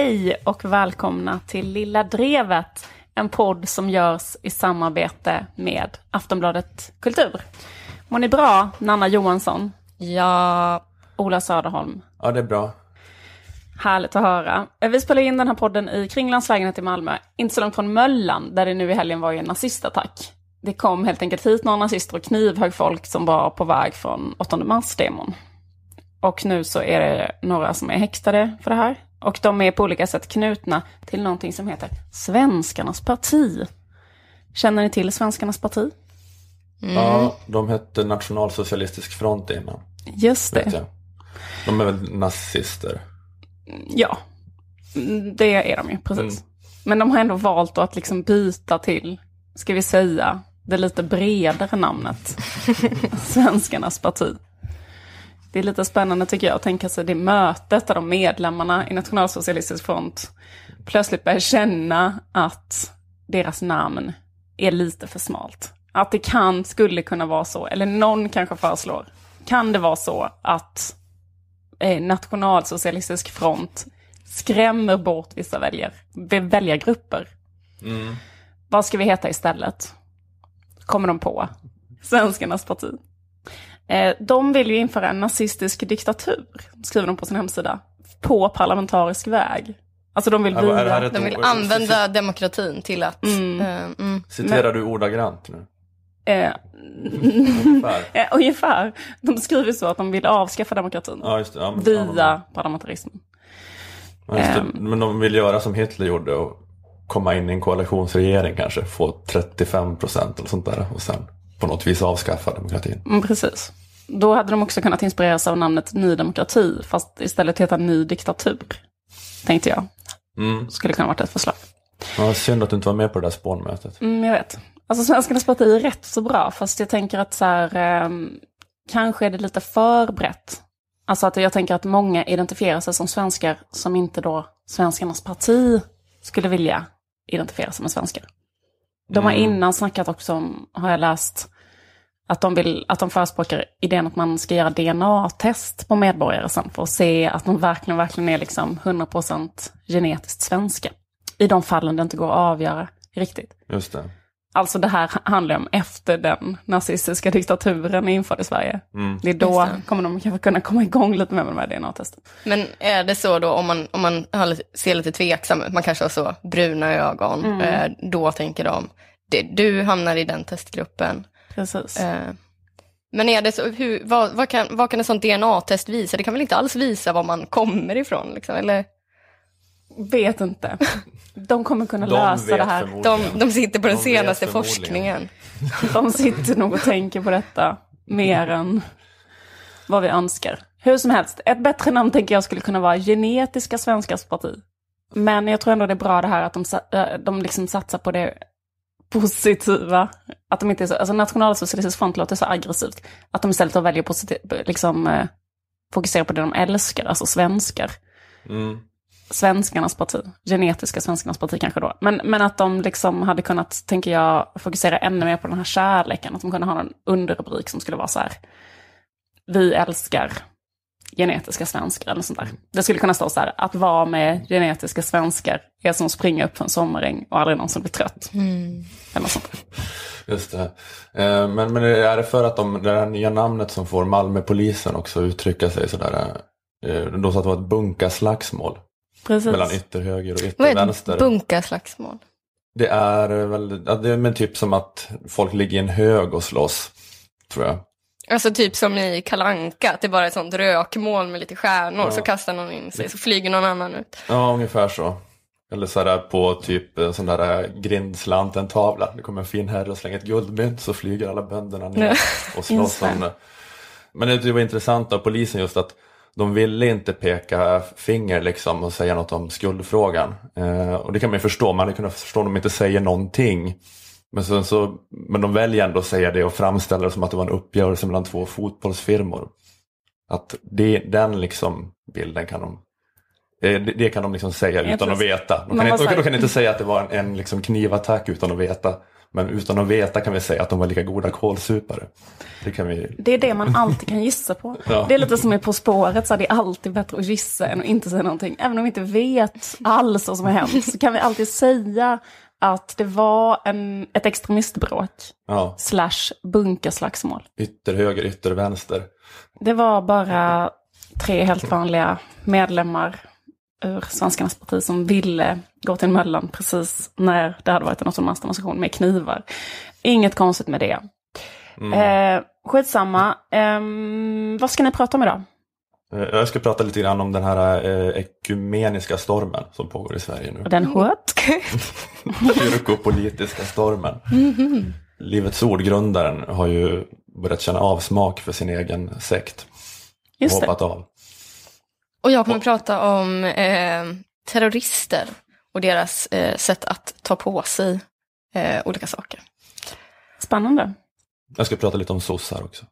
Hej och välkomna till Lilla Drevet, en podd som görs i samarbete med Aftonbladet Kultur. Mår ni bra, Nanna Johansson? Ja. Ola Söderholm? Ja, det är bra. Härligt att höra. Vi spelar in den här podden i Kringlands lägenhet i Malmö, inte så långt från Möllan, där det nu i helgen var en nazistattack. Det kom helt enkelt hit några nazister och knivhögg folk som var på väg från 8 mars-demon. Och nu så är det några som är häktade för det här. Och de är på olika sätt knutna till någonting som heter Svenskarnas parti. Känner ni till Svenskarnas parti? Ja, de hette Nationalsocialistisk front innan. Just det. De är väl nazister? Ja, det är de ju, precis. Men de har ändå valt att liksom byta till, ska vi säga, det lite bredare namnet. Svenskarnas parti. Det är lite spännande tycker jag att tänka sig det mötet där de medlemmarna i Nationalsocialistisk front plötsligt börjar känna att deras namn är lite för smalt. Att det skulle kunna vara så, eller någon kanske föreslår, kan det vara så att Nationalsocialistisk front skrämmer bort vissa väljargrupper. Vad ska vi heta istället? Kommer de på? Svenskarnas parti. De vill ju införa en nazistisk diktatur, skriver de på sin hemsida, på parlamentarisk väg. Alltså de vill använda demokratin till att... Citerar du ordagrant nu? Ungefär. De skriver så att de vill avskaffa demokratin via parlamentarismen. Ja, men de vill göra som Hitler gjorde och komma in i en koalitionsregering kanske, få 35% eller sånt där och sen på något vis avskaffa demokratin. Precis. Då hade de också kunnat inspireras av namnet Ny demokrati, fast istället heta Ny diktatur, tänkte jag. Skulle kunna varit ett förslag. Ja, synd att du inte var med på det där spånmötet. Jag vet. Alltså Svenskarnas parti är rätt så bra, fast jag tänker att så här, kanske är det lite för brett. Alltså att jag tänker att många identifierar sig som svenskar som inte då Svenskarnas parti skulle vilja identifiera sig med svenskar. De har innan snackat också om, har jag läst, att de förespråkar idén att man ska göra DNA-test på medborgare sen för att se att de verkligen är liksom 100% genetiskt svenska. I de fallen det inte går att avgöra riktigt. Just det. Alltså det här handlar om efter den nazistiska diktaturen är införd i Sverige. Det är då kommer de kanske kunna komma igång lite med de här DNA-testen. Men är det så då, om man ser lite tveksam ut, man kanske har så bruna ögon, då tänker de, du hamnar i den testgruppen. Precis. Men är det så, vad kan en sån DNA-test visa? Det kan väl inte alls visa var man kommer ifrån, liksom, eller? Vet inte. De kommer kunna lösa det här. De sitter på den senaste forskningen. De sitter nog och tänker på detta mer än vad vi önskar. Hur som helst, ett bättre namn tänker jag skulle kunna vara Genetiska Svenskars parti. Men jag tror ändå det är bra det här att de liksom satsar på det positiva. Att de inte är så, alltså Nationalsocialistisk front låter så aggressivt. Att de istället väljer liksom fokusera på det de älskar, alltså svenskar. Svenskarnas parti, genetiska svenskarnas parti kanske då. Men att de liksom hade kunnat, tänker jag, fokusera ännu mer på den här kärleken. Att de kunde ha en underrubrik som skulle vara så här: vi älskar genetiska svenskar eller sånt där. Det skulle kunna stå så här: att vara med genetiska svenskar är som att springa upp för en sommaräng och aldrig någon som blir trött. Eller sånt. Just det. Men är det för att det här nya namnet som får Malmöpolisen också uttrycka sig sådär, då så att det var ett bunkaslagsmål? Precis. Mellan ytterhöger och yttervänster. Vad är ett bunkaslagsmål? Det är väl, det är men typ som att folk ligger i en hög och slåss, tror jag. Alltså typ som i Kalle Anka, att det bara är ett sånt rökmål med lite stjärnor, så kastar någon in sig, så flyger någon annan ut. Ja, ungefär så. Eller sådär på typ en sån där grindslanten tavla. Det kommer en fin herre och slänger ett guldmynt, så flyger alla bönderna ner och slåss om det. Men det var intressant av polisen just att de ville inte peka finger liksom och säga något om skuldfrågan. Och det kan man ju förstå. Man hade kunnat förstå om de inte säger någonting. Men de väljer ändå att säga det och framställa det som att det var en uppgörelse mellan 2 fotbollsfirmor. Att den liksom bilden kan de Det kan de liksom säga utan att veta. De kan inte säga att det var en liksom knivattack utan att veta. Men utan att veta kan vi säga att de var lika goda kålsupare. Det är det man alltid kan gissa på. Ja. Det är lite som är På spåret, så det är alltid bättre att gissa än att inte säga någonting. Även om vi inte vet alls vad som har hänt så kan vi alltid säga att det var ett extremistbråk. Ja. / bunkerslagsmål. Ytterhöger, yttervänster. Det var bara 3 helt vanliga medlemmar ur Svenskarnas parti som ville gå till Möllan precis när det hade varit en massdemonstration med knivar. Inget konstigt med det. Skitsamma. Vad ska ni prata om idag? Jag ska prata lite grann om den här ekumeniska stormen som pågår i Sverige nu. Och den sköt? Kyrkopolitiska stormen. Livets ordgrundaren har ju börjat känna avsmak för sin egen sekt. Just det. Hoppat av. Och jag kommer prata om terrorister och deras sätt att ta på sig olika saker. Spännande. Jag ska prata lite om sossar också.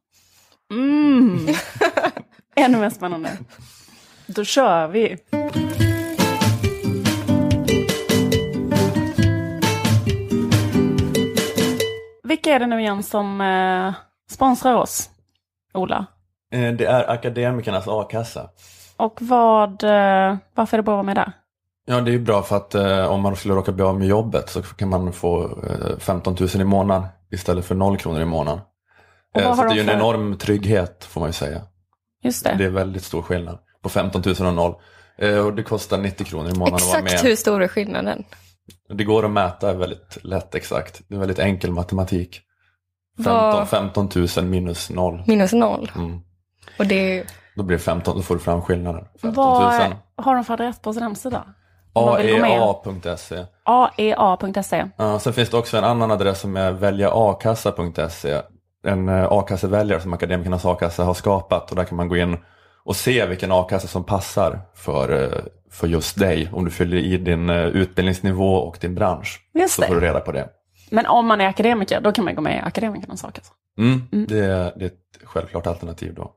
Ännu mer spännande. Då kör vi. Vilka är det nu igen som sponsrar oss, Ola? Det är Akademikernas A-kassa. Och varför är det bra att vara med där? Ja, det är bra för att om man skulle råka bli av med jobbet så kan man få 15 000 i månaden istället för 0 kronor i månaden. Så det är ju en enorm trygghet får man ju säga. Just det. Det är väldigt stor skillnad på 15 000 och 0. Och det kostar 90 kronor i månaden att vara med. Exakt hur stor är skillnaden? Det går att mäta väldigt lätt exakt. Det är väldigt enkel matematik. 15 000 minus 0. Minus 0? Och det... Då blir det 15, då får du fram skillnaden. 15 000. Har de för adress på sin hemsida? AEA.se. AEA.se. Ja, sen finns det också en annan adress som är väljaakassa.se. En a-kasseväljare som Akademikernas A-kassa har skapat. Och där kan man gå in och se vilken a-kassa som passar för just dig. Om du fyller i din utbildningsnivå och din bransch. Just så får du reda på det. Men om man är akademiker, då kan man gå med i Akademikernas A-kassa. Det är ett självklart alternativ då.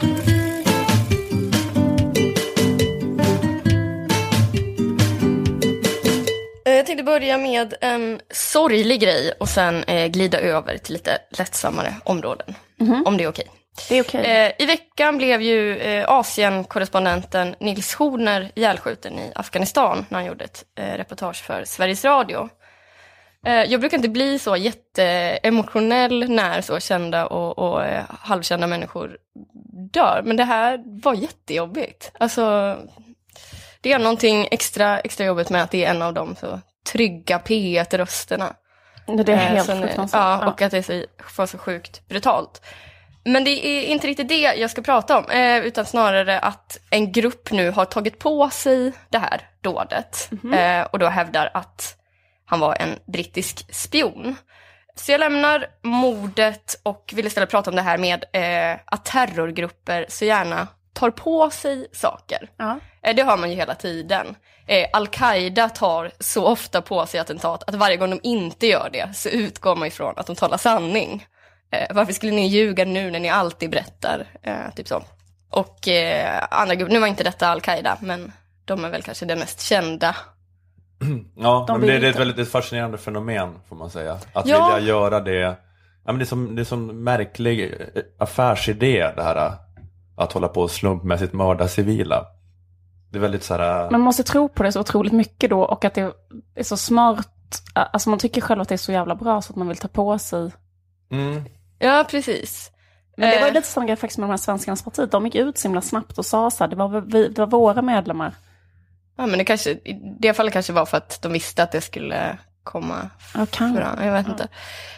Jag tänkte börja med en sorglig grej och sen glida över till lite lättsammare områden. Om det är okej. Det är okej. I veckan blev ju Asien-korrespondenten Nils Horner ihjälskjuten i Afghanistan när han gjorde ett reportage för Sveriges Radio. Jag brukar inte bli så jätteemotionell när så kända och halvkända människor dör. Men det här var jättejobbigt. Alltså, det är någonting extra jobbigt med att det är en av de så trygga P1-rösterna. Det är helt fruktansvärt. Ja, och att det var så sjukt brutalt. Men det är inte riktigt det jag ska prata om, utan snarare att en grupp nu har tagit på sig det här dådet. Och då hävdar att han var en brittisk spion. Så jag lämnar mordet och vill istället prata om det här med att terrorgrupper så gärna tar på sig saker. Det har man ju hela tiden. Al-Qaida tar så ofta på sig attentat att varje gång de inte gör det så utgår man ifrån att de talar sanning. Varför skulle ni ljuga nu när ni alltid berättar? Typ så. Och andra grupper, nu var inte detta Al-Qaida, men de är väl kanske det mest kända. Ja, men det är ett väldigt fascinerande fenomen får man säga. Att vilja göra det. Ja, men det är som märklig affärsidé det här. Att hålla på och slumpmässigt mörda civila. Det är väldigt så här... Man måste tro på det så otroligt mycket då. Och att det är så smart. Alltså man tycker själv att det är så jävla bra så att man vill ta på sig. Ja, precis. Men det var ju lite samma grej faktiskt med de här Svenskarnas parti. De gick ut så himla snabbt och sa så här, det var våra medlemmar. Ja, men det kanske, i det fallet kanske var för att de visste att det skulle komma fram. Jag vet inte.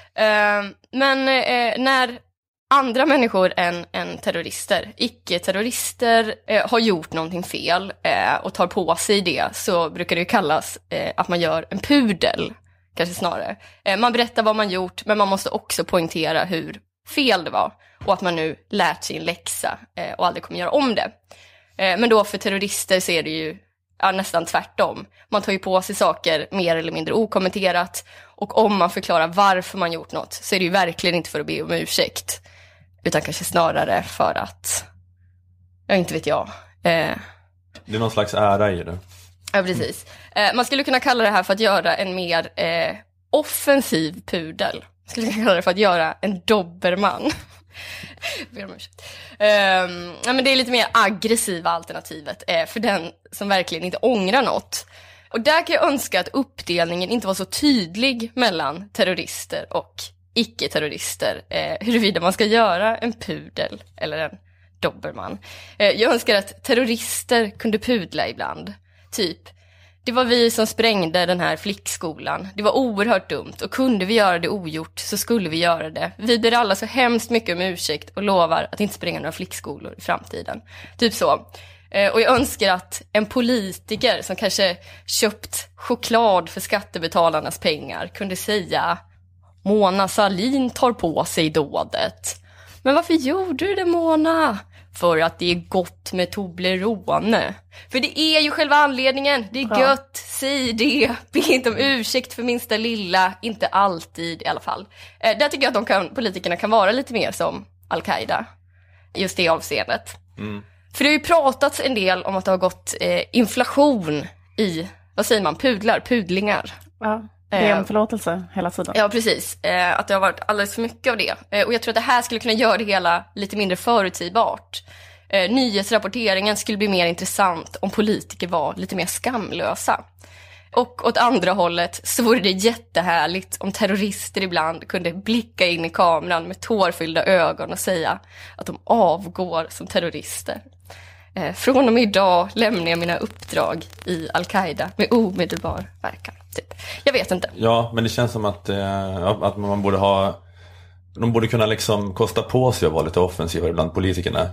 Men när andra människor än terrorister, icke-terrorister har gjort någonting fel och tar på sig det, så brukar det ju kallas att man gör en pudel, kanske snarare. Man berättar vad man gjort, men man måste också poängtera hur fel det var och att man nu lärt sin läxa och aldrig kommer göra om det. Men då för terrorister så är det ju nästan tvärtom. Man tar ju på sig saker mer eller mindre okommenterat, och om man förklarar varför man gjort något så är det ju verkligen inte för att be om ursäkt, utan kanske snarare för att, inte vet jag, Det är någon slags ära i det. Ja, precis. Man skulle kunna kalla det här för att göra en mer offensiv pudel. Man skulle kunna kalla det för att göra en dobermann. Ja, men det är lite mer aggressiva alternativet för den som verkligen inte ångrar något. Och där kan jag önska att uppdelningen inte var så tydlig mellan terrorister och icke-terrorister, huruvida man ska göra en pudel eller en dobermann. Jag önskar att terrorister kunde pudla ibland. Typ, det var vi som sprängde den här flickskolan. Det var oerhört dumt och kunde vi göra det ogjort så skulle vi göra det. Vi ber alla så hemskt mycket om ursäkt och lovar att inte spränga några flickskolor i framtiden. Typ så. Och jag önskar att en politiker som kanske köpt choklad för skattebetalarnas pengar kunde säga: Mona Sahlin tar på sig dådet. Men varför gjorde du det, Mona? För att det är gott med Toblerone. För det är ju själva anledningen. Det är gött, säg det. Be inte om ursäkt för minsta lilla. Inte alltid i alla fall. Där tycker jag att politikerna kan vara lite mer som Al-Qaida. Just det avseendet. Mm. För det har ju pratats en del om att det har gått inflation i, vad säger man, pudlingar. Ja. Det är en förlåtelse hela tiden. Ja, precis. Att det har varit alldeles för mycket av det. Och jag tror att det här skulle kunna göra det hela lite mindre förutsägbart. Nyhetsrapporteringen skulle bli mer intressant om politiker var lite mer skamlösa. Och åt andra hållet så vore det jättehärligt om terrorister ibland kunde blicka in i kameran med tårfyllda ögon och säga att de avgår som terrorister. Från och med idag lämnar jag mina uppdrag i Al-Qaida med omedelbar verkan. Typ. Jag vet inte. Ja, men det känns som att man borde ha... De borde kunna liksom kosta på sig att vara lite offensiva bland politikerna.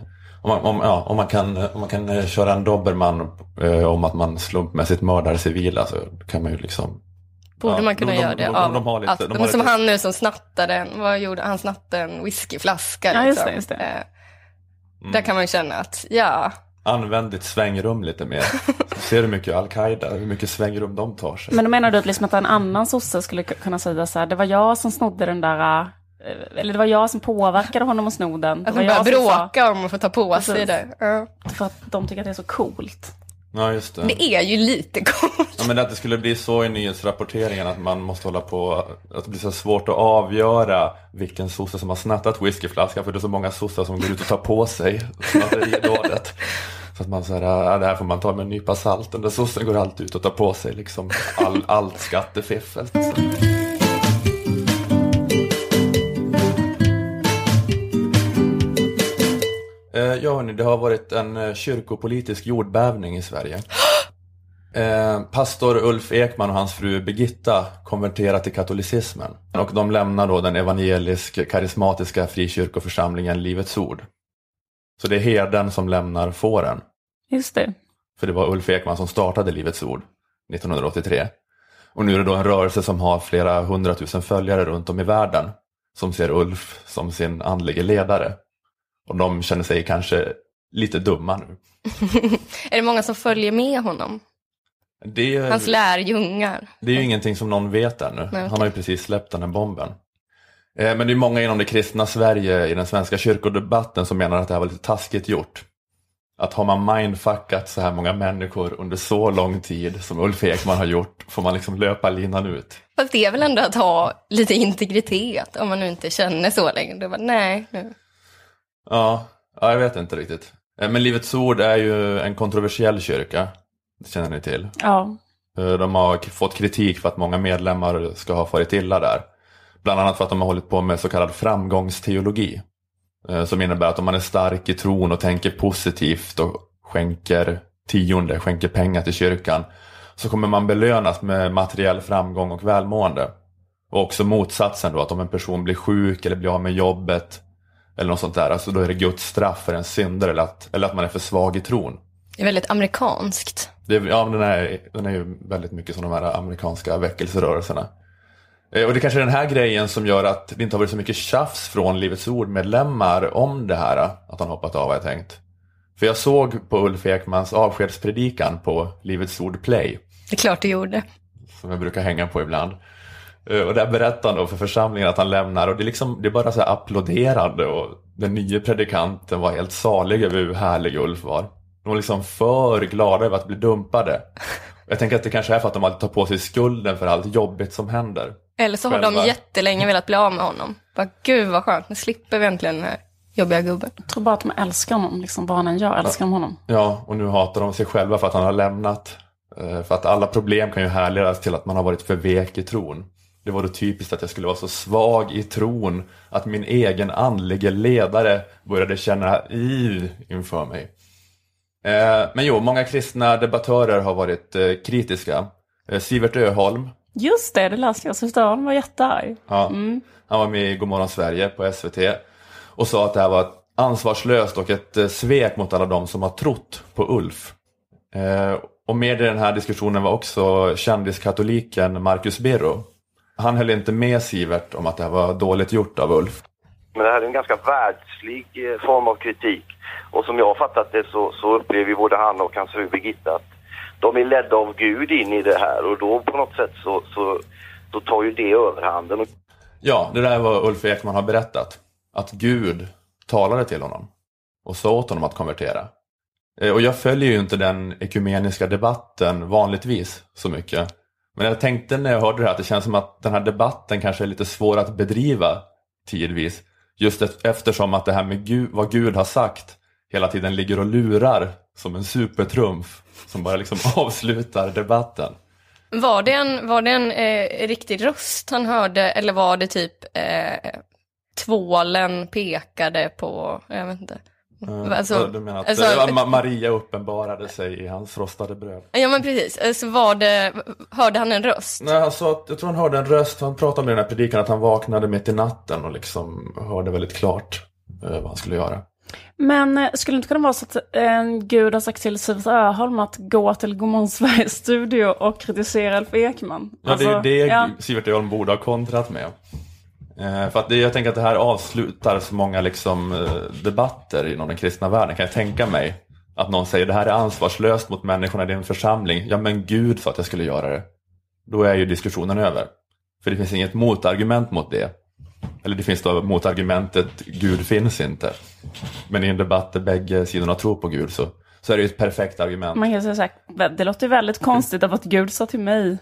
Om man kan köra en dobermann om att man slumpmässigt mördar civila, så kan man ju liksom... Borde man kunna göra det? Som han nu som snattade vad gjorde han? Snattade en whiskyflaska. Ja, just det. Där kan man ju känna att, använd ditt svängrum lite mer. Ser du mycket Al-Qaida, hur mycket svängrum de tar sig. Men då menar du att, liksom att en annan sosse skulle kunna säga så här: det var jag som snodde den där, eller det var jag som påverkade honom att sno den. Att de börjar bråka om att få ta på sig det. För att de tycker att det är så coolt. Ja, just det. Det är ju lite coolt. Ja, men att det skulle bli så i nyhetsrapporteringen att man måste hålla på, att det blir så svårt att avgöra vilken sosse som har snattat whiskyflaskan, för det är så många sossar som går ut och tar på sig snatteridådet. Så att man säger, det här får man ta med en nypa salt. Den där sossen går alltid ut och tar på sig liksom allt skattefiffel. Ja, hörni, det har varit en kyrkopolitisk jordbävning i Sverige. Pastor Ulf Ekman och hans fru Birgitta konverterar till katolicismen. Och de lämnar då den evangelisk-karismatiska frikyrkoförsamlingen Livets Ord. Så det är herden som lämnar fåren. Just det. För det var Ulf Ekman som startade Livets Ord 1983. Och nu är det då en rörelse som har flera 100 000 följare runt om i världen, som ser Ulf som sin andlige ledare. Och de känner sig kanske lite dumma nu. Är det många som följer med honom? Hans lärjungar. Det är ju ingenting som någon vet ännu. Okay. Han har ju precis släppt den här bomben. Men det är många inom det kristna Sverige i den svenska kyrkodebatten som menar att det här var lite taskigt gjort. Att har man mindfuckat så här många människor under så lång tid som Ulf Ekman har gjort, får man liksom löpa linan ut. Fast det är väl ändå att ha lite integritet om man nu inte känner så länge. Det var, nej. Ja, jag vet inte riktigt. Men Livets Ord är ju en kontroversiell kyrka. Det känner ni till. Ja. De har fått kritik för att många medlemmar ska ha farit illa där. Bland annat för att de har hållit på med så kallad framgångsteologi. Som innebär att om man är stark i tron och tänker positivt och skänker pengar till kyrkan, så kommer man belönas med materiell framgång och välmående. Och också motsatsen då, att om en person blir sjuk eller blir av med jobbet eller något sånt där, alltså då är det Guds straff för en synder eller att man är för svag i tron. Det är väldigt amerikanskt. Ja, den är ju väldigt mycket som de här amerikanska väckelserörelserna. Och det kanske är den här grejen som gör att det inte har varit så mycket tjafs från Livets Ord-medlemmar om det här, att han hoppat av, har jag tänkt. För jag såg på Ulf Ekmans avskedspredikan på Livets Ord Play. Det är klart du gjorde. Som jag brukar hänga på ibland. Och där berättar han då för församlingen att han lämnar, och det är bara så här applåderande, och den nya predikanten var helt salig över hur härlig Ulf var. De var liksom för glada över att bli dumpade. Jag tänker att det kanske är för att de alltid tar på sig skulden för allt jobbigt som händer. Eller så har de jättelänge velat bli av med honom. Bara, gud vad skönt, nu slipper vi äntligen den här jobbiga gubben. Jag tror bara att de älskar honom, liksom barnen jag älskar honom. Ja, och nu hatar de sig själva för att han har lämnat. För att alla problem kan ju härledas till att man har varit för vek i tron. Det var då typiskt att jag skulle vara så svag i tron att min egen andlige ledare började känna inför mig. Men jo, många kristna debattörer har varit kritiska. Sivert Öholm. Just det läste jag. Så han var jättearg. Ja, han var med i Godmorgon Sverige på SVT och sa att det här var ansvarslöst och ett svek mot alla de som har trott på Ulf. Och med i den här diskussionen var också kändiskatoliken Marcus Birro. Han höll inte med Sivert om att det här var dåligt gjort av Ulf. Men det här är en ganska världslig form av kritik. Och som jag har fattat det så upplever både han och hans fru Birgitta att de är ledda av Gud in i det här. Och då på något sätt så tar ju det överhanden. Ja, det där var Ulf Ekman har berättat. Att Gud talade till honom och sa åt honom att konvertera. Och jag följer ju inte den ekumeniska debatten vanligtvis så mycket. Men jag tänkte när jag hörde det här att det känns som att den här debatten kanske är lite svår att bedriva tidvis. Just eftersom att det här med Gud, vad Gud har sagt hela tiden ligger och lurar som en supertrumf som bara liksom avslutar debatten. Var det en riktig röst han hörde eller var det typ tvålen pekade på, jag vet inte. Alltså, du menar att Maria uppenbarade sig i hans frostade bröd. Ja men precis, så hörde han en röst? Nej, jag tror han hörde en röst. Han pratade med den här predikan att han vaknade mitt i natten och liksom hörde väldigt klart vad han skulle göra. Men skulle det inte kunna vara så att Gud har sagt till Sivert Öholm att gå till Godmorgon Sveriges studio och kritisera Ulf Ekman? Ja, alltså, det är det Sivert Öholm borde ha kontrat med. För att jag tänker att det här avslutar så många liksom, debatter inom den kristna världen. Kan jag tänka mig att någon säger det här är ansvarslöst mot människorna i din församling. Ja men Gud sa att jag skulle göra det. Då är ju diskussionen över. För det finns inget motargument mot det. Eller det finns då motargumentet Gud finns inte. Men i en debatt där bägge sidorna tror på Gud så är det ju ett perfekt argument. Man kan säga så här, det låter väldigt konstigt av att Gud sa till mig.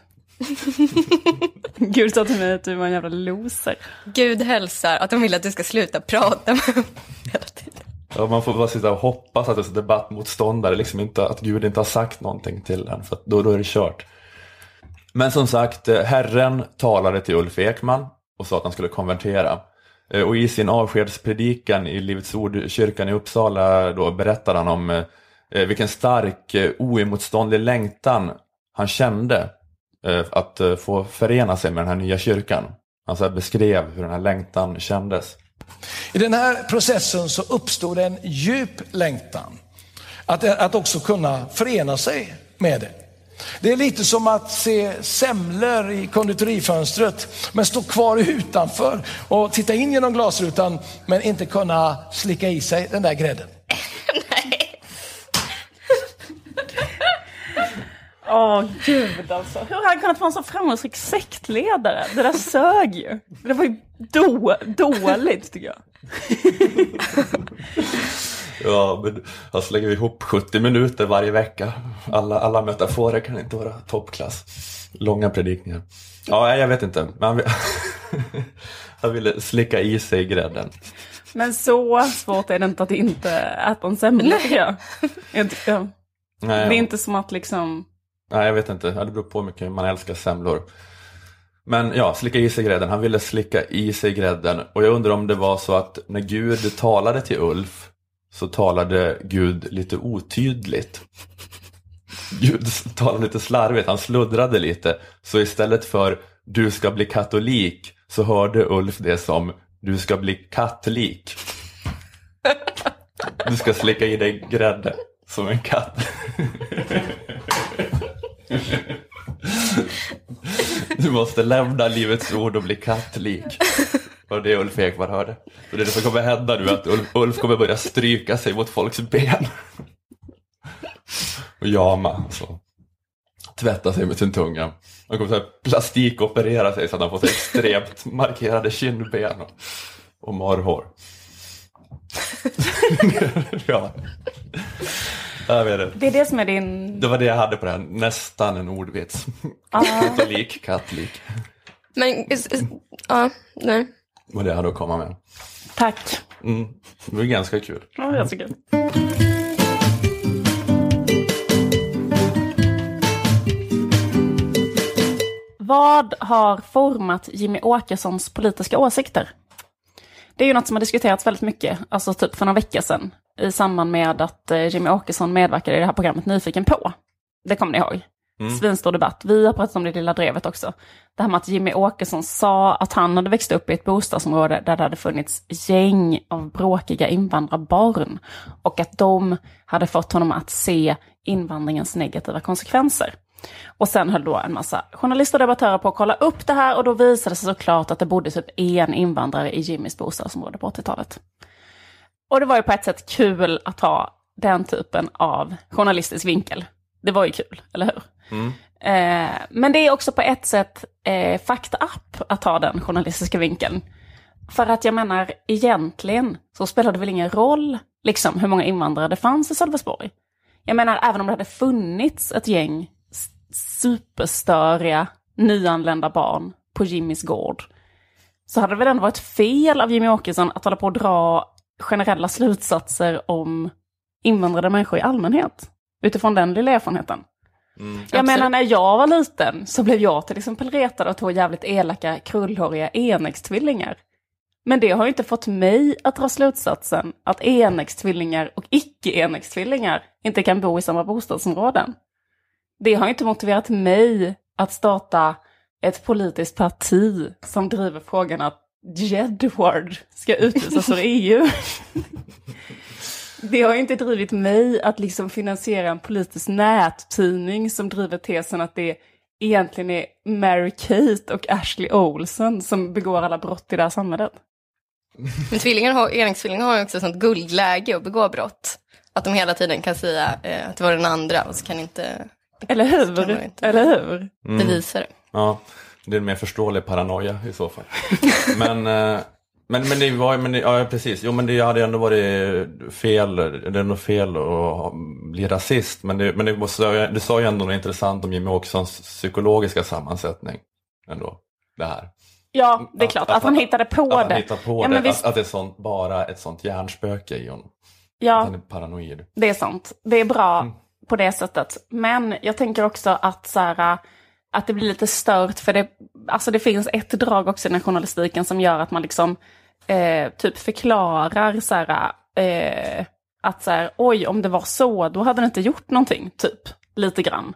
Gud sa till mig att du var en jävla loser. Gud hälsar att de vill att du ska sluta prata med dem hela tiden. Ja, man får bara sitta och hoppas att det är debattmotståndare liksom inte, att Gud inte har sagt någonting till den. För att då är det kört. Men som sagt, Herren talade till Ulf Ekman och sa att han skulle konvertera. Och i sin avskedspredikan i Livets Ord-kyrkan i Uppsala då berättade han om vilken stark, oemotståndlig längtan han kände att få förena sig med den här nya kyrkan. Han så beskrev hur den här längtan kändes. I den här processen så uppstod en djup längtan att också kunna förena sig med det. Det är lite som att se semlor i konditorifönstret men stå kvar utanför och titta in genom glasrutan men inte kunna slicka i sig den där grädden. Gud alltså. Hur har han kunnat vara en så framgångsrik sektledare? Det där sög ju. Det var ju dåligt tycker jag. Ja, men han slänger ihop 70 minuter varje vecka. Alla metaforer kan inte vara toppklass. Långa predikningar. Ja, jag vet inte. Men han ville slicka i sig grädden. Men så svårt är det inte att inte äta en semla tycker jag. Det är inte som att liksom... Nej, jag vet inte. Det beror på hur mycket man älskar semlor. Men ja, slicka i sig grädden. Han ville slicka i sig grädden. Och jag undrar om det var så att när Gud talade till Ulf så talade Gud lite otydligt. Gud talade lite slarvigt. Han sluddrade lite. Så istället för du ska bli katolik så hörde Ulf det som du ska bli kattlik. Du ska slicka i dig grädde som en katt. Du måste lämna Livets Ord och bli kattlik. Och det Ulf Ekman hörde. Och det är det som kommer hända nu, att Ulf kommer börja stryka sig mot folks ben. Och jama så. Tvätta sig med sin tunga. Han kommer så här plastikoperera sig så att han får så extremt markerade kindben och morrhår. Ja. Jag vet det. Det är det som är din... Det var det jag hade på det här. Nästan en ordvits. Katolik. Men, ja, nej. Och det hade att komma med. Tack. Det var ganska kul. Ja, ganska kul. Vad har format Jimmy Åkessons politiska åsikter? Det är ju något som har diskuterats väldigt mycket, alltså typ för några veckor sedan, i samband med att Jimmy Åkesson medverkade i det här programmet Nyfiken på. Det kommer ni ihåg. Svinstor debatt. Vi har pratat om det lilla drevet också. Det här med att Jimmy Åkesson sa att han hade växt upp i ett bostadsområde där det hade funnits gäng av bråkiga invandrarbarn och att de hade fått honom att se invandringens negativa konsekvenser. Och sen höll då en massa journalister och debattörer på att kolla upp det här och då visade det sig såklart att det bodde typ en invandrare i Jimmys bostadsområde på 80-talet. Och det var ju på ett sätt kul att ha den typen av journalistisk vinkel. Det var ju kul, eller hur? Men det är också på ett sätt fucked up att ha den journalistiska vinkeln. För att jag menar, egentligen så spelar det väl ingen roll liksom hur många invandrare det fanns i Sölvesborg. Jag menar, även om det hade funnits ett gäng superstöriga nyanlända barn på Jimmys gård så hade det väl ändå varit fel av Jimmy Åkesson att hålla på att dra generella slutsatser om invandrade människor i allmänhet utifrån den lilla erfarenheten. Jag menar, när jag var liten så blev jag till exempel retad av 2 jävligt elaka krullhåriga enäggstvillingar. Men det har ju inte fått mig att dra slutsatsen att enäggstvillingar och icke-enäggstvillingar inte kan bo i samma bostadsområden. Det har inte motiverat mig att starta ett politiskt parti som driver frågan att Jedward ska utvisas ur EU. Det har inte drivit mig att liksom finansiera en politisk nättidning som driver tesen att det egentligen är Mary Kate och Ashley Olsen som begår alla brott i det här samhället. Men enäggstvillingar har ju också sånt guldläge att begå brott. Att de hela tiden kan säga att det var den andra och så kan inte... Eller hur? Eller hur? Bevisa det. Ja, det är en mer förståelig paranoia i så fall. Men det var ja, precis. Jo, men det hade ändå varit fel. Det är nog fel att bli rasist, men det sa ju ändå något intressant om Jimmy Åkessons psykologiska sammansättning ändå, det här. Ja, det är klart att han hittade på det. Han hittade på det, att det är bara ett sånt hjärnspöke i honom. Ja, att han är paranoid. Det är sant. Det är bra på det sättet. Men jag tänker också att så här, att det blir lite stört för det finns ett drag också i den journalistiken som gör att man liksom typ förklarar så här, att så här, oj, om det var så då hade det inte gjort någonting, typ lite grann.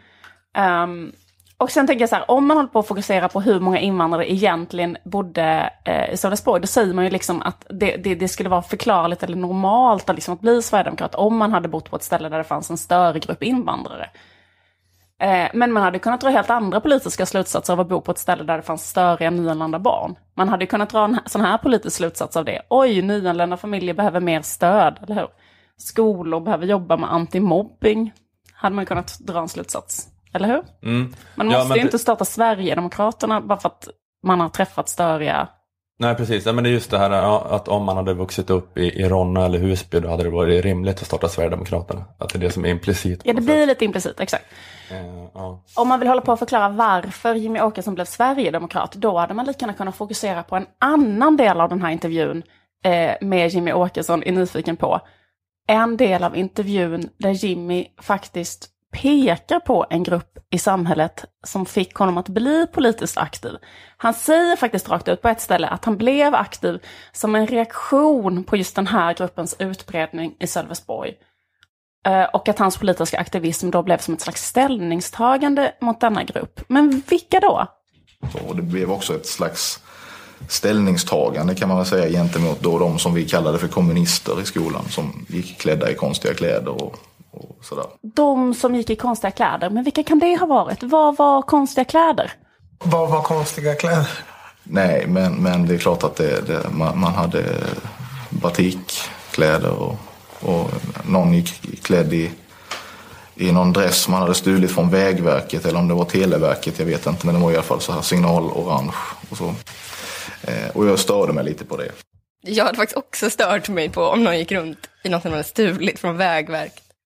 Och sen tänker jag så här, om man håller på att fokusera på hur många invandrare egentligen bodde i Sölvesborg, då säger man ju liksom att det skulle vara förklarligt eller normalt att bli sverigedemokrat om man hade bott på ett ställe där det fanns en större grupp invandrare. Men man hade kunnat dra helt andra politiska slutsatser av att bo på ett ställe där det fanns större nyanlända barn. Man hade kunnat dra en sån här politisk slutsats av det. Oj, nyanlända familjer behöver mer stöd, eller hur? Skolor behöver jobba med antimobbing. Hade man kunnat dra en slutsats, eller hur? Man måste ju inte starta Sverigedemokraterna bara för att man har träffat störiga... Nej, precis. Ja, men det är just det här att om man hade vuxit upp i Ronna eller Husby, då hade det varit rimligt att starta Sverigedemokraterna. Att det är det som är implicit. Ja, det blir lite implicit, exakt. Ja. Om man vill hålla på att förklara varför Jimmy Åkesson blev Sverigedemokrat, då hade man lika gärna kunnat fokusera på en annan del av den här intervjun med Jimmy Åkesson i Nyfiken på. En del av intervjun där Jimmy faktiskt pekar på en grupp i samhället som fick honom att bli politiskt aktiv. Han säger faktiskt rakt ut på ett ställe att han blev aktiv som en reaktion på just den här gruppens utbredning i Sölvesborg. Och att hans politiska aktivism då blev som ett slags ställningstagande mot denna grupp. Men vilka då? Och det blev också ett slags ställningstagande kan man väl säga gentemot då de som vi kallade för kommunister i skolan som gick klädda i konstiga kläder och sådär. De som gick i konstiga kläder, men vilka kan det ha varit? Vad var konstiga kläder? Vad var konstiga kläder? Nej, men det är klart att man hade batikkläder och någon gick klädd i någon dress som man hade stulit från Vägverket eller om det var Televerket, jag vet inte, men det var i alla fall så här signalorange och så. Och jag störde mig lite på det. Jag hade faktiskt också stört mig på om någon gick runt i något som hade stulit från Vägverket.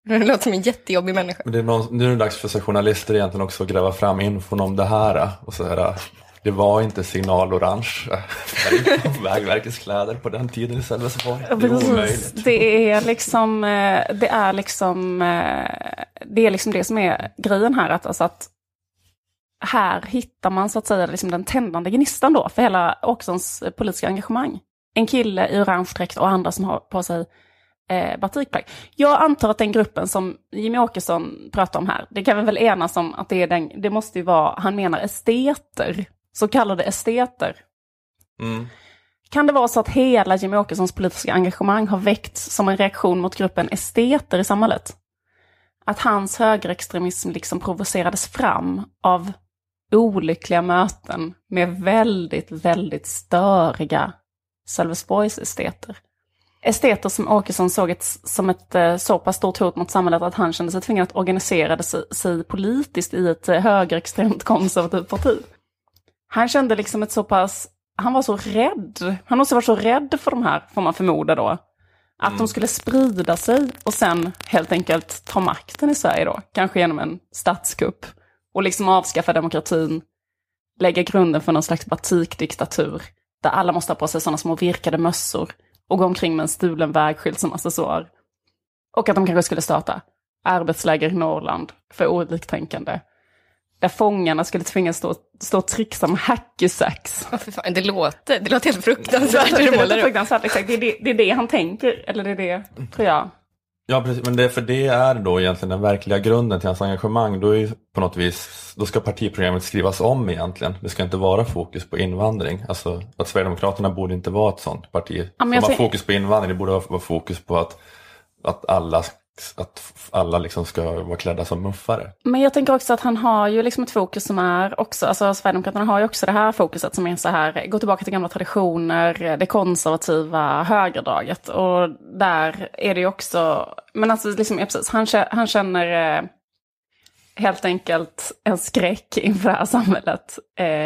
Det låter som en jättejobbig människa. Men nu är det dags för journalister egentligen också att gräva fram infon om det här. Och så här, det var inte signalorange Vägverkets kläder på den tiden i Sölvesborg. Det är omöjligt. Det är liksom det som är grejen här. Att här hittar man så att säga liksom den tändande gnistan då för hela Åkessons politiska engagemang. En kille i orange dräkt och andra som har på sig batikplagg. Jag antar att den gruppen som Jimmy Åkesson pratar om här, det kan vi väl enas om att det måste ju vara, han menar esteter, så kallade esteter. Mm. Kan det vara så att hela Jimmy Åkessons politiska engagemang har väckts som en reaktion mot gruppen esteter i samhället? Att hans högerextremism liksom provocerades fram av olyckliga möten med väldigt, väldigt störiga Sölvesborgs esteter. Esteter som Åkesson såg som ett så pass stort hot mot samhället att han kände sig tvingad att organisera sig politiskt i ett högerextremt konservativt parti. Han kände liksom han var så rädd. Han måste vara så rädd för de här, får man förmoda då. Att de skulle sprida sig och sen helt enkelt ta makten i Sverige då. Kanske genom en statskupp. Och liksom avskaffa demokratin. Lägga grunden för någon slags batikdiktatur. Där alla måste ha på sig sådana små virkade mössor. Och gå omkring med en stulen vägskylt som accessoar. Och att de kanske skulle starta arbetsläger i Norrland för oliktänkande. Där fångarna skulle tvingas stå och trixa med hackysax. Det låter helt fruktansvärt. Det låter fruktansvärt, exakt. Det är det han tänker, eller det är det, tror jag. Ja, precis. Men det är då egentligen den verkliga grunden till hans engagemang. Då är på något vis, då ska partiprogrammet skrivas om egentligen. Det ska inte vara fokus på invandring. Alltså att Sverigedemokraterna borde inte vara ett sånt parti som har fokus på invandring. Det borde vara fokus på att alla liksom ska vara klädda som muffare. Men jag tänker också att han har ju liksom ett fokus som är också, alltså Sverigedemokraterna har ju också det här fokuset som är så här, gå tillbaka till gamla traditioner, det konservativa högerdraget, och där är det ju också, men alltså liksom, precis, han känner helt enkelt en skräck inför det här samhället.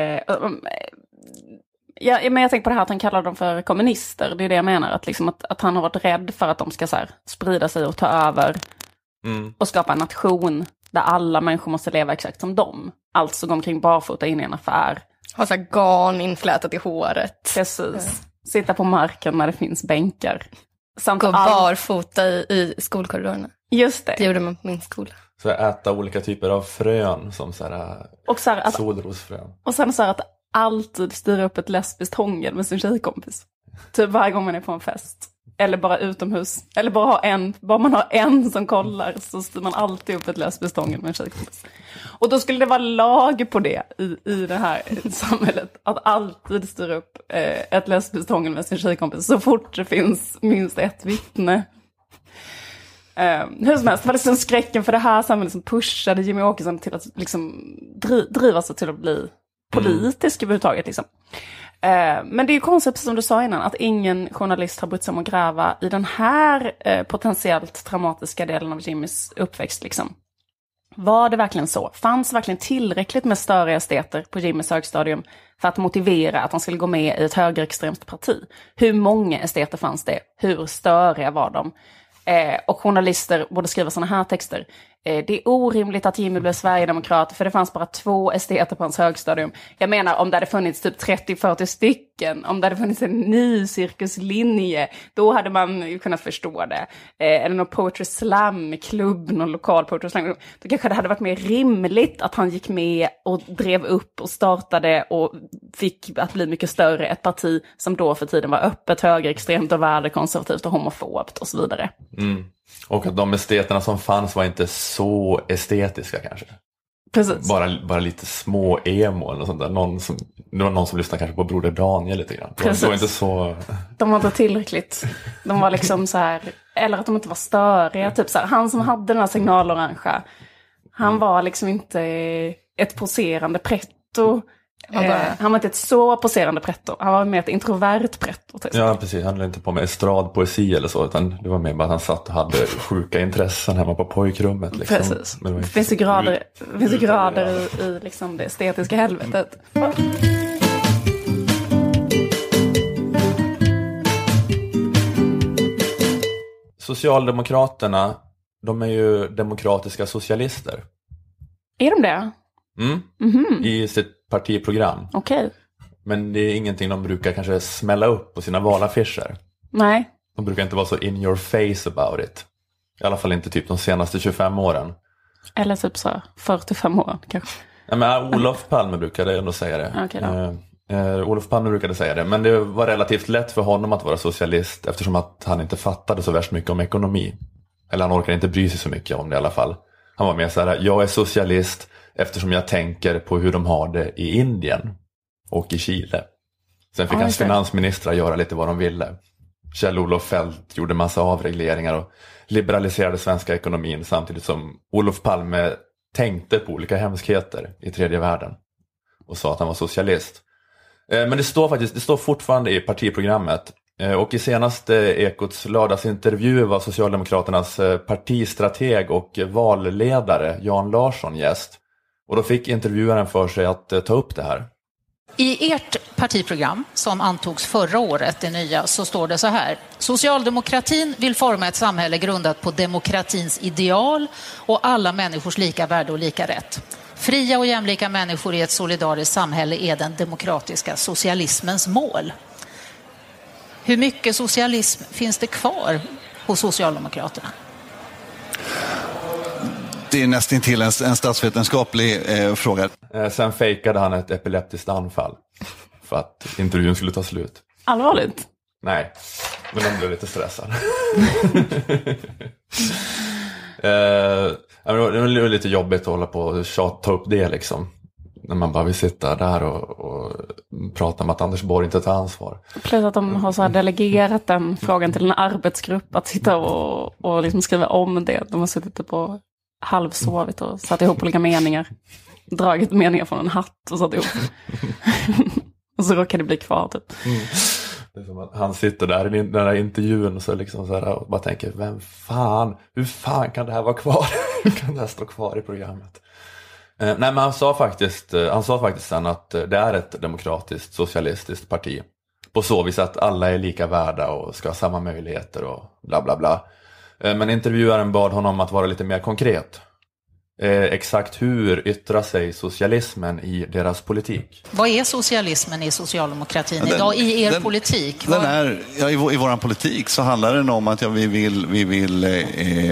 Men jag tänker på det här att han kallar dem för kommunister. Det är det jag menar. Att han har varit rädd för att de ska så här, sprida sig och ta över. Och skapa en nation där alla människor måste leva exakt som dem. Alltså gå omkring barfota in i en affär. Ha så här garn inflätat i håret. Precis. Sitta på marken när det finns bänkar. Samt gå barfota i skolkorridorerna. Just det. Det gjorde man på min skola. Så äta olika typer av frön som så här, solrosfrön. Och sen så här att alltid styra upp ett lesbiskt hångel med sin tjejkompis. Typ varje gång man är på en fest. Eller bara utomhus. Eller bara man har en som kollar, så styr man alltid upp ett lesbiskt hångel med en tjejkompis. Och då skulle det vara lag på det i det här samhället. Att alltid styra upp ett lesbiskt hångel med sin tjejkompis så fort det finns minst ett vittne. Hur som helst, det var liksom skräcken för det här samhället som pushade Jimmy Åkesson till att liksom driva sig till att bli politisk överhuvudtaget liksom. Men det är ju konstigt som du sa innan att ingen journalist har brytt sig om att gräva i den här potentiellt traumatiska delen av Jimmys uppväxt liksom. Var det verkligen så? Fanns verkligen tillräckligt med störiga esteter på Jimmys högstadium för att motivera att han skulle gå med i ett högerextremt parti? Hur många esteter fanns det? Hur störiga var de? Och journalister borde skriva såna här texter. Det är orimligt att Jimmy blev Sverigedemokrat för det fanns bara 2 esteter på hans högstadium. Jag menar om det hade funnits typ 30-40 stycken, om det hade funnits en ny cirkuslinje, då hade man kunnat förstå det. Eller någon poetry slam klubb, någon lokal poetry slam. Då kanske det hade varit mer rimligt att han gick med och drev upp och startade och fick att bli mycket större ett parti som då för tiden var öppet högerextremt och värdekonservativt och homofobt och så vidare. Och att de esteterna som fanns var inte så estetiska kanske. Precis. Bara lite små emo eller sånt där. Det var någon som lyssnade kanske på Broder Daniel lite grann. Det var inte så... De var inte tillräckligt. De var liksom så här... Eller att de inte var störiga. Typ så här, han som hade den här signalorangea. Han var liksom inte ett poserande pretto. Han var inte ett så poserande pretto. Han var mer ett introvert pretto. Ja, precis. Han höll inte på med estradpoesi eller så. Utan det var mer bara att han satt och hade sjuka intressen hemma på pojkrummet. Liksom. Precis. Det finns ju grader i liksom det estetiska helvetet. Socialdemokraterna De är ju demokratiska socialister. Är de det? I sitt partiprogram. Okej. Men det är ingenting de brukar kanske smälla upp på sina valaffischer. Nej. De brukar inte vara så in your face about it. I alla fall inte typ de senaste 25 åren. Eller typ så 45 år kanske. Ja, men Olof Palme brukade ändå säga det. Okej, Olof Palme brukade säga det. Men det var relativt lätt för honom att vara socialist eftersom att han inte fattade så värst mycket om ekonomi. Eller han orkade inte bry sig så mycket om det i alla fall. Han var mer så här: jag är socialist eftersom jag tänker på hur de har det i Indien och i Chile. Sen fick hans finansministrar göra lite vad de ville. Kjell-Olof Feldt gjorde massa avregleringar och liberaliserade svenska ekonomin samtidigt som Olof Palme tänkte på olika hemskheter i tredje världen och sa att han var socialist. Men det står fortfarande i partiprogrammet. Och i senaste Ekots lördagsintervju var Socialdemokraternas partistrateg och valledare Jan Larsson gäst. Och då fick intervjuaren för sig att ta upp det här. I ert partiprogram som antogs förra året, det nya, så står det så här: Socialdemokratin vill forma ett samhälle grundat på demokratins ideal och alla människors lika värde och lika rätt. Fria och jämlika människor i ett solidariskt samhälle är den demokratiska socialismens mål. Hur mycket socialism finns det kvar hos Socialdemokraterna? Det är nästan till en statsvetenskaplig fråga. Sen fejkade han ett epileptiskt anfall för att intervjun skulle ta slut. Allvarligt? Nej, men de blev lite stressade. Det var lite jobbigt att hålla på och ta upp det liksom. När man bara vill sitta där och prata om att Anders Borg inte tar ansvar. Plus att de har så här delegerat den frågan till en arbetsgrupp att sitta och liksom skriva om det. De har suttit på halvsovit och satt ihop olika meningar. Dragit meningar från en hatt och satt ihop. Och så råkar det bli kvar typ. Det är som att han sitter där i den där intervjun och så liksom så här, och bara tänker, hur fan kan det här vara kvar? Hur kan det här stå kvar i programmet? Nej, men han sa faktiskt sen att det är ett demokratiskt socialistiskt parti. På så vis att alla är lika värda och ska ha samma möjligheter och bla bla bla. Men intervjuaren bad honom att vara lite mer konkret. Exakt hur yttrar sig socialismen i deras politik? Vad är socialismen i socialdemokratin idag i er politik? I vår politik så handlar det om att vi vill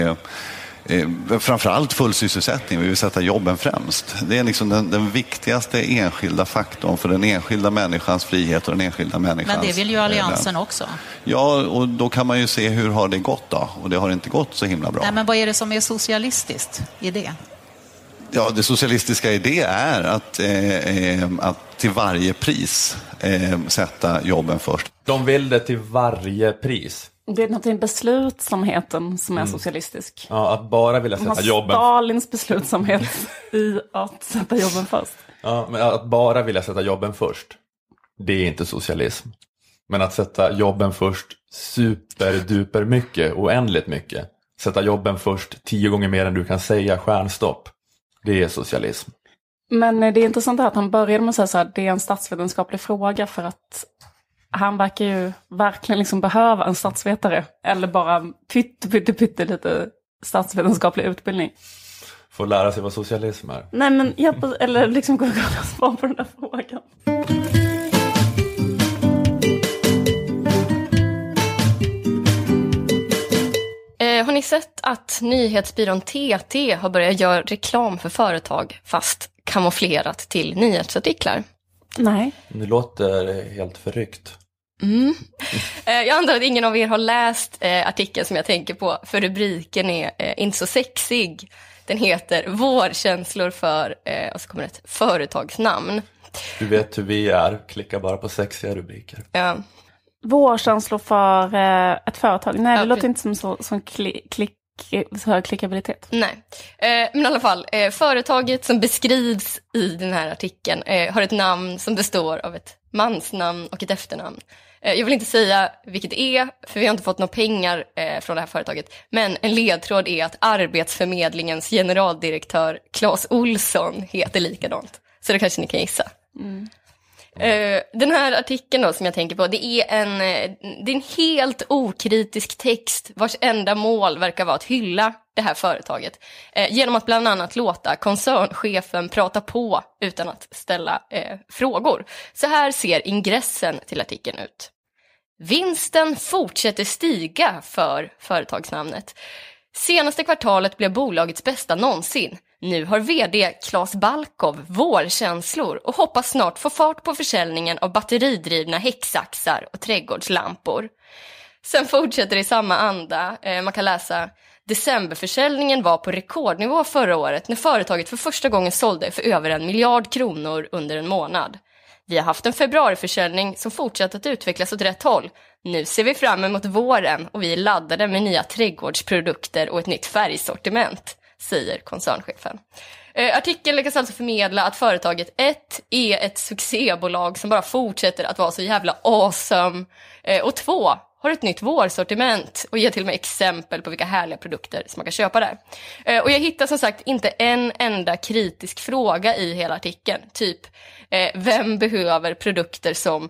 framförallt full sysselsättning. Vi vill sätta jobben främst. Det är liksom den viktigaste enskilda faktorn för den enskilda människans frihet och den enskilda människans... Men det vill ju Alliansen också. Ja, och då kan man ju se hur har det gått då. Och det har inte gått så himla bra. Nej, men vad är det som är socialistiskt i det? Ja, det socialistiska i det är att till varje pris sätta jobben först. De vill det till varje pris. Det är någonting beslutsamheten som är socialistisk. Ja, att bara vilja sätta jobben... Stalins beslutsamhet i att sätta jobben först. Ja, men att bara vilja sätta jobben först, det är inte socialism. Men att sätta jobben först superduper mycket, oändligt mycket. Sätta jobben först 10 gånger mer än du kan säga stjärnstopp. Det är socialism. Men det är intressant att han började med att säga så här, det är en statsvetenskaplig fråga för att han verkar ju verkligen liksom behöva en statsvetare eller bara pytte lite statsvetenskaplig utbildning. Får lära sig vad socialism är. Nej, men eller liksom gå och svara på den där frågan. Har ni sett att nyhetsbyrån TT har börjat göra reklam för företag fast kamouflerat till nyhetsartiklar? Nej. Det låter helt förryckt. Jag antar att ingen av er har läst artikeln som jag tänker på, för rubriken är inte så sexig. Den heter Vårkänslor för, och så kommer ett företagsnamn. Du vet hur vi är, klicka bara på sexiga rubriker. Ja. Vårkänslor för ett företag. Nej, det låter inte som hög klickabilitet. Nej, men i alla fall, företaget som beskrivs i den här artikeln har ett namn som består av ett mansnamn och ett efternamn. Jag vill inte säga vilket det är, för vi har inte fått några pengar från det här företaget. Men en ledtråd är att Arbetsförmedlingens generaldirektör Claes Olsson heter likadant. Så det kanske ni kan gissa. Den här artikeln då som jag tänker på, det är en helt okritisk text vars enda mål verkar vara att hylla det här företaget. Genom att bland annat låta koncernchefen prata på utan att ställa frågor. Så här ser ingressen till artikeln ut. Vinsten fortsätter stiga för företagsnamnet. Senaste kvartalet blev bolagets bästa någonsin. Nu har vd Claes Balkov vårkänslor och hoppas snart få fart på försäljningen av batteridrivna häcksaxar och trädgårdslampor. Sen fortsätter det i samma anda. Man kan läsa: decemberförsäljningen var på rekordnivå förra året när företaget för första gången sålde för över 1 miljard kronor under en månad. Vi har haft en februariförsäljning som fortsatt att utvecklas åt rätt håll. Nu ser vi fram emot våren och vi är laddade med nya trädgårdsprodukter och ett nytt färgsortiment, säger koncernchefen. Artikeln lyckas alltså förmedla att företaget 1 är ett succébolag som bara fortsätter att vara så jävla awesome, och 2 har ett nytt vårsortiment och ger till och med exempel på vilka härliga produkter som man kan köpa där. Och jag hittar som sagt inte en enda kritisk fråga i hela artikeln. Typ, vem behöver produkter som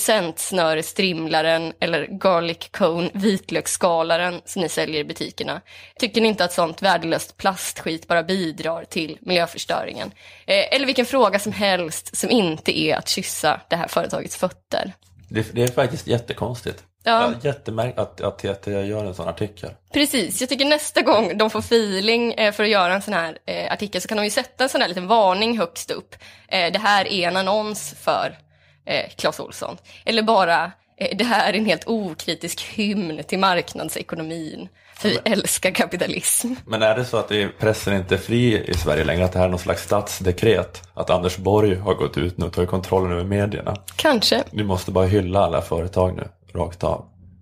presentsnörestrimlaren eller garlic cone vitlöksskalaren som ni säljer i butikerna? Tycker ni inte att sånt värdelöst plastskit bara bidrar till miljöförstöringen? Eller vilken fråga som helst som inte är att kyssa det här företagets fötter. Det är faktiskt jättekonstigt. Ja. Jättemärkt att TT gör en sån artikel. Precis, jag tycker nästa gång de får feeling för att göra en sån här artikel så kan de ju sätta en sån här liten varning högst upp. Det här är en annons för Clas Ohlson. Eller bara, det här är en helt okritisk hymn till marknadsekonomin. För vi älskar kapitalism. Men är det så att pressen inte är fri i Sverige längre? Att det här är någon slags statsdekret? Att Anders Borg har gått ut nu och tagit kontrollen över medierna? Kanske. Vi måste bara hylla alla företag nu, rakt av.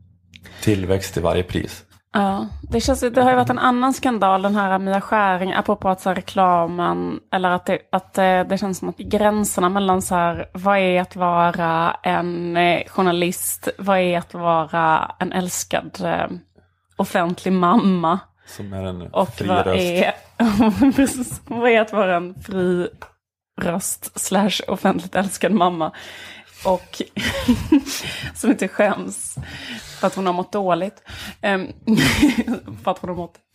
Tillväxt till varje pris. Ja, det har ju varit en annan skandal, den här Mia Skäring, apropå att så här, reklamen, eller att det känns som att gränserna mellan så här, vad är att vara en journalist, vad är att vara en älskad offentlig mamma, som är en och fri vad röst. precis, vad är att vara en fri röst / offentligt älskad mamma, och som inte skäms för att hon har mått dåligt, för att hon har mått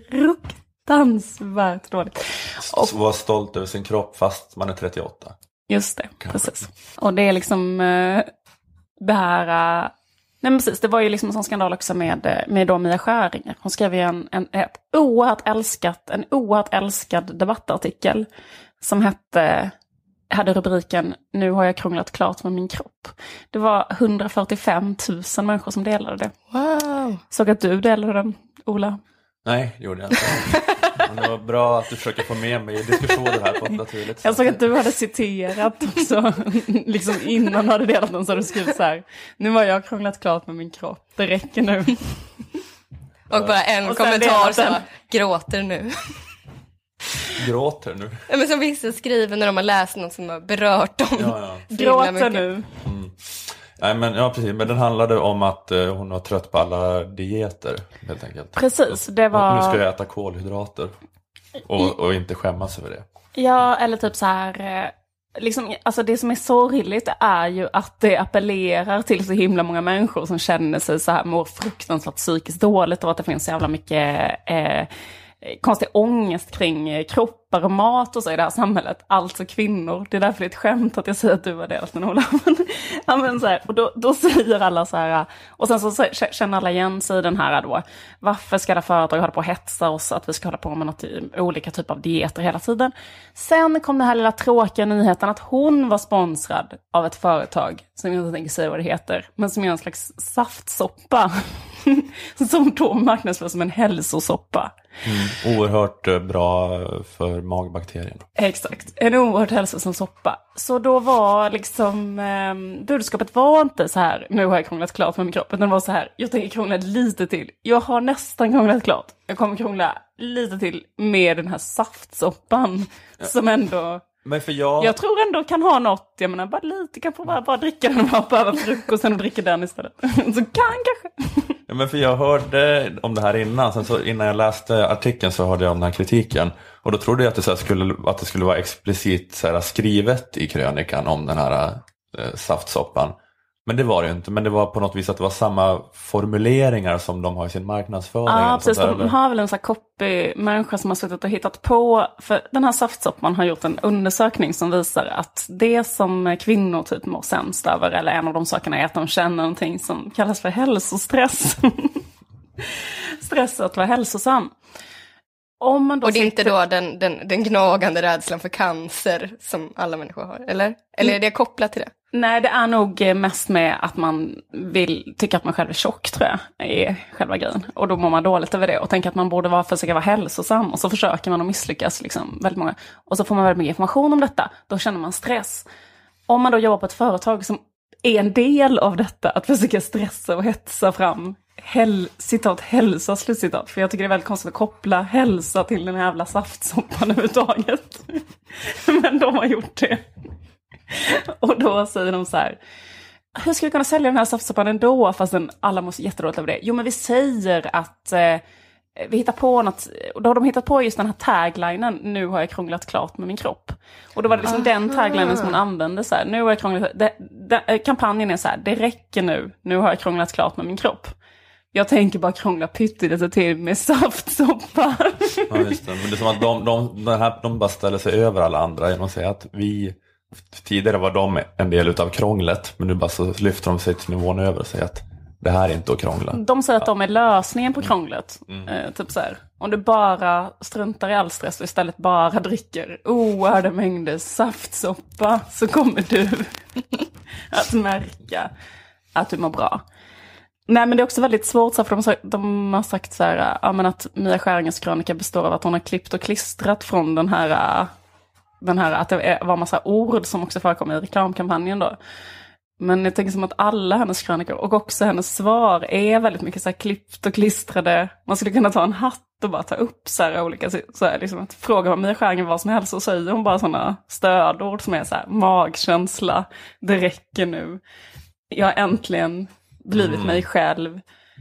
fruktansvärt dåligt. Och var stolt över sin kropp fast man är 38. Just det, precis. Och det är liksom det här... Nej, precis, det var ju liksom en sån skandal också med då Mia Skäring. Hon skrev ju en oerhört älskad debattartikel som hade rubriken "Nu har jag krånglat klart med min kropp". Det var 145 000 människor som delade det. Wow. Såg att du delade den, Ola? Nej, det gjorde jag inte. Men det var bra att du försöker få med mig i diskussionen här på ett naturligt sätt. Jag såg att du hade citerat också, liksom innan du hade delat den, så hade du skrivit så här: "Nu har jag krånglat klart med min kropp, det räcker nu." Och bara en kommentar så, gråter nu. Gråter nu? Ja, men som vissa skriver när de har läst något som har berört dem. Ja. Gråter nu. Mm. Nej, men ja, precis. Men den handlade om att hon var trött på alla dieter, helt enkelt. Precis, det var... Nu ska jag äta kolhydrater och inte skämmas över det. Ja, eller typ så här... Liksom, alltså det som är sorgligt är ju att det appellerar till så himla många människor som känner sig så här, mår fruktansvärt psykiskt dåligt, och att det finns så jävla mycket konstig ångest kring kroppar och mat och så i det här samhället. Alltså kvinnor. Det är därför det är ett skämt att jag säger att du var delat med Ola. Ja, men så här, och då säger alla så här, och sen så känner alla igen sig i den här då: varför ska det företag hålla på och hetsa oss att vi ska hålla på med något, olika typer av dieter hela tiden? Sen kom den här lilla tråkiga nyheten att hon var sponsrad av ett företag som jag inte tänker säga vad det heter, men som är en slags saftsoppa som då marknadsförs som en hälsosoppa. Oerhört bra för magbakterierna. Exakt, en oerhört hälsosam soppa. Så då var liksom budskapet var inte så här: nu har jag krånglat klart med min kropp, utan det var så här: jag tänker krångla lite till. Jag har nästan krånglat klart. Jag kommer krångla lite till med den här saftsoppan, som ändå... Men för jag tror ändå kan ha något, jag menar bara lite, kan få bara dricka den och bara frukosten och dricka den istället. Så kan kanske. Ja, men för jag hörde om det här innan, sen så innan jag läste artikeln så hörde jag om den här kritiken, och då trodde jag att det skulle vara explicit så här skrivet i krönikan om den här saftsoppan. Men det var det ju inte. Men det var på något vis att det var samma formuleringar som de har i sin marknadsföring. Ja, precis. De har väl en sån här copy-människa som har suttit och hittat på. För den här saftsoppan har gjort en undersökning som visar att det som kvinnor typ mår sämst över, eller en av de sakerna, är att de känner någonting som kallas för hälsostress. Stress att vara hälsosam. Om man då och det är inte då den gnagande rädslan för cancer som alla människor har, eller? Eller är det kopplat till det? Nej, det är nog mest med att man vill tycka att man själv är tjock, tror jag, är själva grejen. Och då mår man dåligt över det och tänker att man borde försöka vara hälsosam. Och så försöker man att misslyckas liksom, väldigt många. Och så får man väldigt mycket information om detta. Då känner man stress. Om man då jobbar på ett företag som är en del av detta, att försöka stressa och hetsa fram citat hälsa, slutcitat. För jag tycker det är väldigt konstigt att koppla hälsa till den här jävla saftsoppan överhuvudtaget. Men de har gjort det. Och då säger de så här: hur ska vi kunna sälja den här saftsoppan ändå fast alla måste jättedåligt över det? Jo, men vi säger att vi hittar på något. Och då har de hittat på just den här taglinen: nu har jag krånglat klart med min kropp. Och då var det liksom den taglinen som hon använde så här: nu har jag krånglat. Kampanjen är så här: det räcker nu har jag krånglat klart med min kropp. Jag tänker bara krångla pyttelite till med saftsoppa. Ja, just det. Men det är som att de bara ställer sig över alla andra genom att säga att tidigare var de en del utav krånglet, men nu bara så lyfter de sig till nivån över och säger att det här är inte att krångla. De säger att de är lösningen på krånglet. Typ så här: om du bara struntar i all stress och istället bara dricker oerhörda mängder saftsoppa, så kommer du att märka att du mår bra. Nej, men det är också väldigt svårt, för de har sagt så här, ja, men att Mia Skäringes krönika består av att hon har klippt och klistrat från den här att det var massa ord som också förekom i reklamkampanjen då. Men jag tänker som att alla hennes krönikor och också hennes svar är väldigt mycket så här klippt och klistrade. Man skulle kunna ta en hatt och bara ta upp så här olika, så här, liksom att fråga vad Mia Skäringer vad som helst, och säger hon bara sådana stödord som är så här: magkänsla, det räcker nu, jag har äntligen blivit mig själv,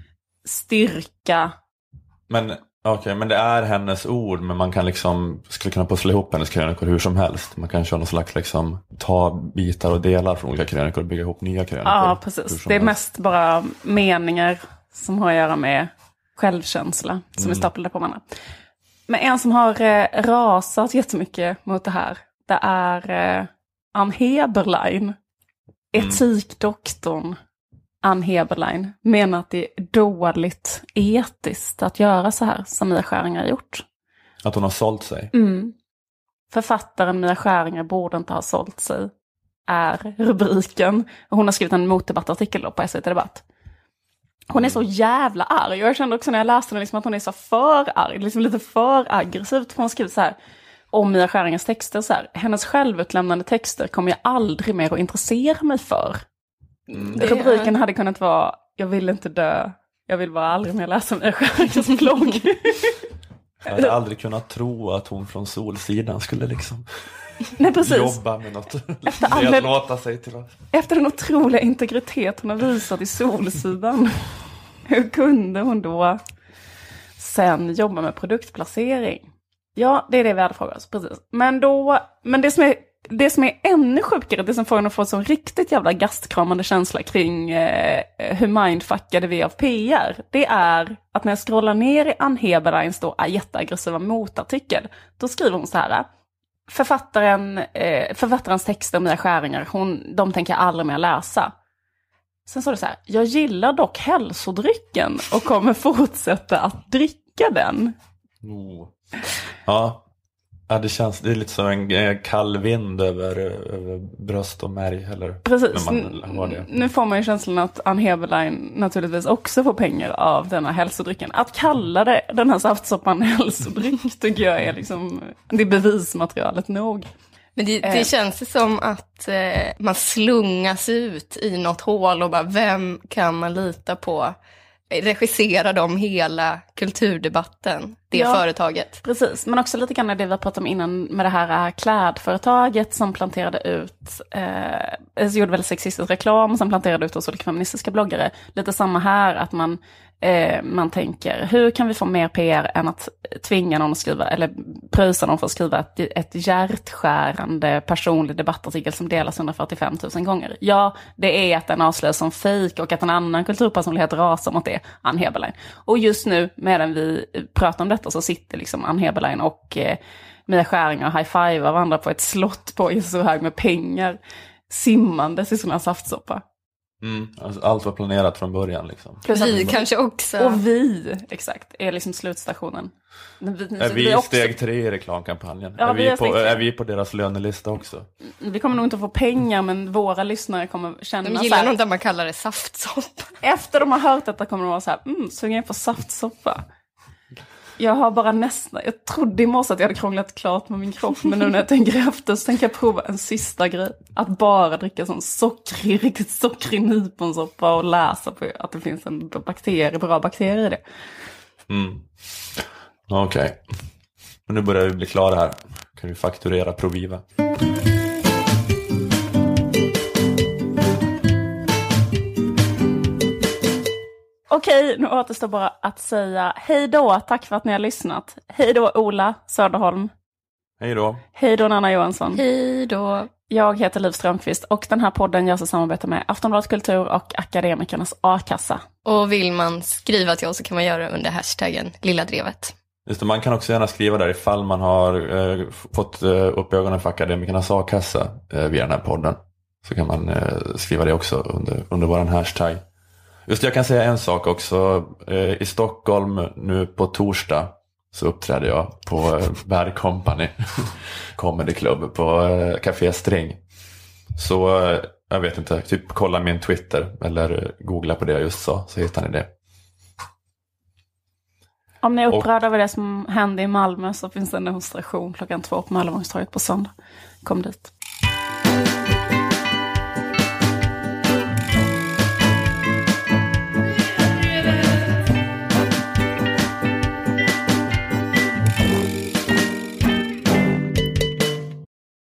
styrka. Men okej, men det är hennes ord, men man kan skulle kunna pussla ihop hennes krönikor hur som helst. Man kan köra någon slags ta bitar och delar från olika krönikor och bygga ihop nya krönikor. Ja, precis. Det är mest bara meningar som har att göra med självkänsla som är staplade på varandra. Men en som har rasat jättemycket mot det här, det är Ann Heberlein, etikdoktorn. Ann Heberlein menar att det är dåligt etiskt att göra så här som Mia Skäringer har gjort. Att hon har sålt sig? Författaren Mia Skäringer borde inte ha sålt sig, är rubriken. Hon har skrivit en motdebattartikel på SVT Debatt. Hon är så jävla arg. Jag kände också när jag läste den att hon är så för arg, lite för aggressivt. Hon har skrivit så här om Mia Skäringers texter så här: hennes självutlämnande texter kommer jag aldrig mer att intressera mig för. Rubriken hade kunnat vara: jag vill inte dö, jag vill bara aldrig mer läsa Mia Skäringers blogg. Jag hade aldrig kunnat tro att hon från Solsidan skulle Nej, precis. jobba med något. Låta sig till vad. Efter den otroliga integritet hon har visat i Solsidan, hur kunde hon då sen jobba med produktplacering? Ja, det är det vi hade frågat oss, precis. Men det som är ännu sjukare, det som får en att få en sån riktigt jävla gastkramande känsla kring hur mindfuckade vi av PR, det är att när jag scrollar ner i Ann Heberleins då jätteaggressiva motartikel, då skriver hon så här: författarens texter om Mia Skäringer, de tänker jag aldrig mer läsa. Sen står det så här: jag gillar dock hälsodrycken och kommer fortsätta att dricka den. Ja, det är lite som en kall vind över bröst och märg. Eller, precis, det. Nu får man ju känslan att Ann Heberlein naturligtvis också får pengar av denna hälsodrycken. Att kalla den här saftsoppan hälsodryck tycker jag är det är bevismaterialet nog. Men det känns som att man slungas ut i något hål och bara, vem kan man lita på? Regisserar de hela kulturdebatten, företaget. Precis, men också lite grann det vi pratade om innan med det här klädföretaget som planterade ut, gjorde väldigt sexistisk reklam, som planterade ut hos olika feministiska bloggare. Lite samma här, att man Man tänker, hur kan vi få mer PR än att tvinga någon att skriva, eller pröjsa någon för att skriva ett hjärtskärande personlig debattartikel som delas 145 000 gånger. Ja, det är att den avslöjas som fejk och att en annan kulturpersonlighet rasar mot det, Ann Heberlein. Och just nu, medan vi pratar om detta, så sitter liksom Ann Heberlein och Mia Skäringer och high-fivar varandra på ett slott på så hög med pengar, simmandes i sån här saftsoppa. Alltså allt var planerat från början liksom. Vi kanske också. Och vi, exakt, är liksom slutstationen. Är vi också steg 3 i reklamkampanjen? Ja, är vi på deras lönelista också? Vi kommer nog inte att få pengar, men våra lyssnare kommer känna de gillar nog där man kallar det saftsoppa. Efter de har hört detta kommer de vara så här, sugen på saftsoppa. Jag har bara jag trodde i morse att jag hade krånglat klart med min kropp, men nu när jag tänker efter så tänker jag prova en sista grej. Att bara dricka sån riktigt sockrig nyponsoppa och läsa på att det finns en bra bakterie i det. Okej. Men nu börjar vi bli klara här. Kan vi fakturera Proviva? Okej, nu återstår bara att säga hej då. Tack för att ni har lyssnat. Hej då Ola Söderholm. Hej då. Hej då Nanna Johansson. Hej då. Jag heter Liv Strömqvist och den här podden görs i samarbete med Aftonbladet Kultur och Akademikernas A-kassa. Och vill man skriva till oss så kan man göra under hashtaggen Lilla Drevet. Just det, man kan också gärna skriva där ifall man har fått upp ögonen för Akademikernas A-kassa via den här podden. Så kan man skriva det också under våran hashtag. Just det, jag kan säga en sak också. I Stockholm nu på torsdag så uppträdde jag på Bad Company Comedy Club på Café String. Så jag vet inte, typ kolla min Twitter eller googla på det jag just sa, så hittar ni det. Om ni är upprörda över det som hände i Malmö så finns det en demonstration 2:00 på Möllevångstorget på söndag. Kom dit.